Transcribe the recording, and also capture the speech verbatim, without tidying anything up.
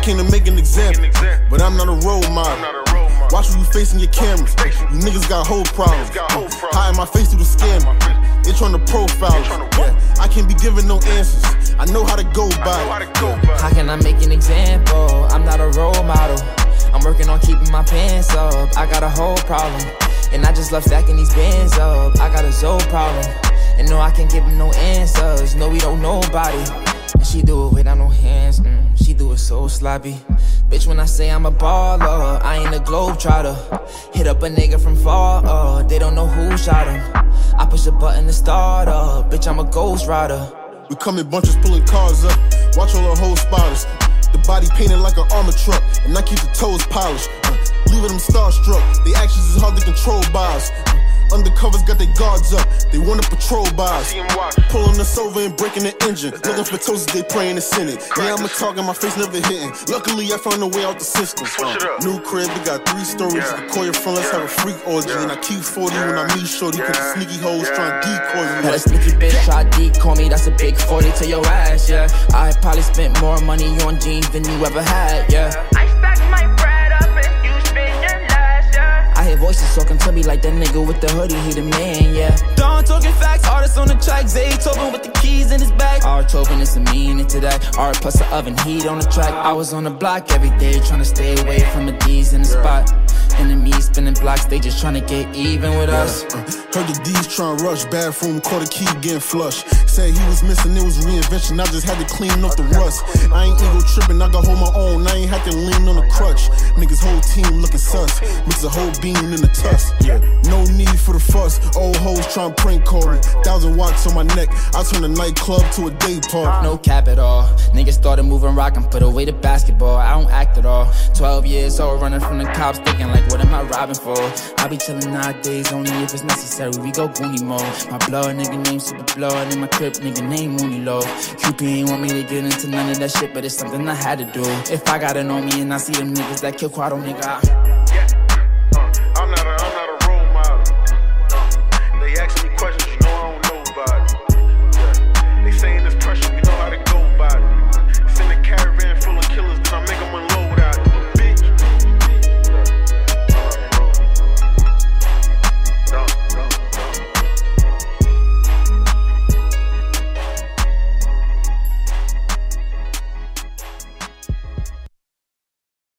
came to make an example, but I'm not a role model. Watch who you facing your cameras. You niggas got whole problems. Hiding my face through the scammer. They tryna profile us. Yeah, I can't be giving no answers. I know how to go by it. How can I make an example? I'm not a role model. I'm working on keeping my pants up. I got a whole problem, and I just love stacking these bands up. I got a Zoe problem, and no, I can't give him no answers. No, we don't know nobody. And she do it without no hands. Mm, she do it so sloppy. Bitch, when I say I'm a baller, I ain't a globetrotter. Hit up a nigga from far, uh, they don't know who shot him. I push a button to start up. Bitch, I'm a ghost rider. We come in bunches pulling cars up. Watch all the whole spotters. The body painted like an armor truck, and I keep the toes polished. Uh, leaving them starstruck. The actions is hard to control by us. Uh, undercovers got their guards up. They wanna patrol by us. Pulling us over and breaking the engine. Looking for toasters, they praying to send it. Yeah, I'm a talking, my face never hitting. Luckily, I found a way out the system. Uh, new crib, we got three stories. The Koya front, let's have a freak orgy. And I keep forty when I meet shorty. Cause the sneaky hoes trying to decoy me. Had a sneaky bitch try to decoy me. That's a big forty to your ass, yeah. I probably spent more money on jeans than you ever had, yeah. I stack my bread up and you spend your last, yeah. I hear voices talking to me like that nigga with the hoodie, he the man, yeah. Dawn talking facts, artists on the track, Zaytoven with the keys in his bag. Art Tobin is a meaning to that. Art plus the oven heat on the track. I was on the block every day trying to stay away from the D's in the spot. Enemies spinning blocks, they just trying to get even with us. Uh, heard the D's trying to rush, bathroom, caught a key getting flush. Said he was missing, it was reinvention, I just had to clean up the rust. I ain't ego tripping, I got hold my own, I ain't had to lean on a crutch. Niggas whole team looking sus, mix a whole bean in the tusk. Yeah. No need for the fuss, old hoes trying to prank call me. Thousand watts on my neck, I turn a nightclub to a day park. No cap at all, niggas started moving rock and put away the basketball. I don't act at all, twelve years old running from the cops thinking like, what am I robbing for? I be chillin' nowadays only if it's necessary. We go Goonie mode. My blood nigga name Super Blood, and my crib nigga name Mooney Low. Cupid ain't want me to get into none of that shit, but it's something I had to do. If I gotta know me and I see them niggas that kill Quado, nigga, I